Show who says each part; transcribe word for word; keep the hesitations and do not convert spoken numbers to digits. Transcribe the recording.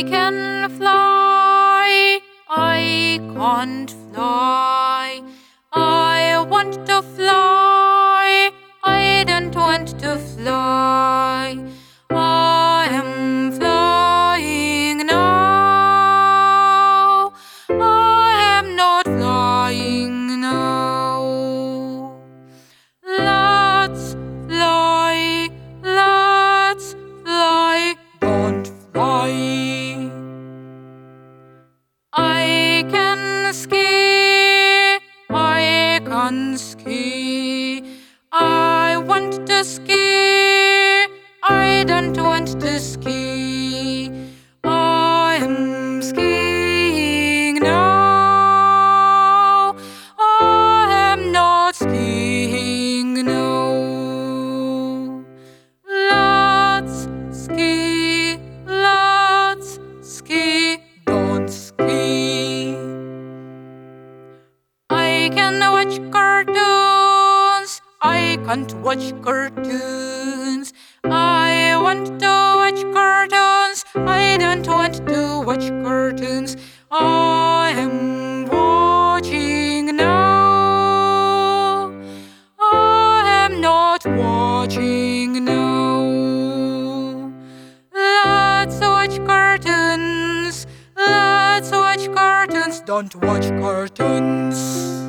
Speaker 1: can fly, I can't fly. I want to fly, I don't want to fly. I am flying now, I am not flying now. Let's fly, let's fly, don't fly. I can ski, I can ski. I want to ski, I don't want to ski. I am skiing now, I am not skiing now. Let's ski, let's ski, don't ski. I can watch cartoons, I can't watch cartoons. I want to watch cartoons, I don't want to watch cartoons. I am watching now, I am not watching now. Let's watch cartoons, let's watch cartoons, don't watch cartoons.